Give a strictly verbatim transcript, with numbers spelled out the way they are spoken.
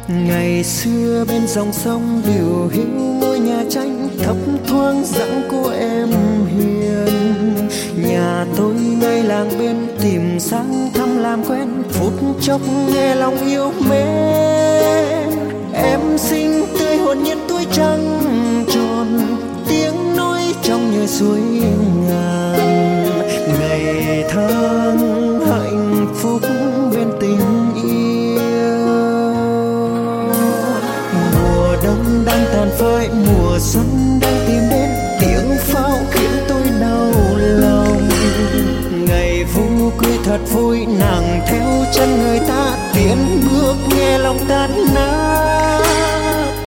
Ngày xưa bên dòng sông điều hiu ngôi nhà tranh thấp thoáng dáng cô em hiền. Nhà tôi ngay làng bên tìm sang thăm làm quen, phút chốc nghe lòng yêu mến. Em xinh tươi hồn nhiên tuổi trăng tròn, tiếng nói trong như suối ngàn.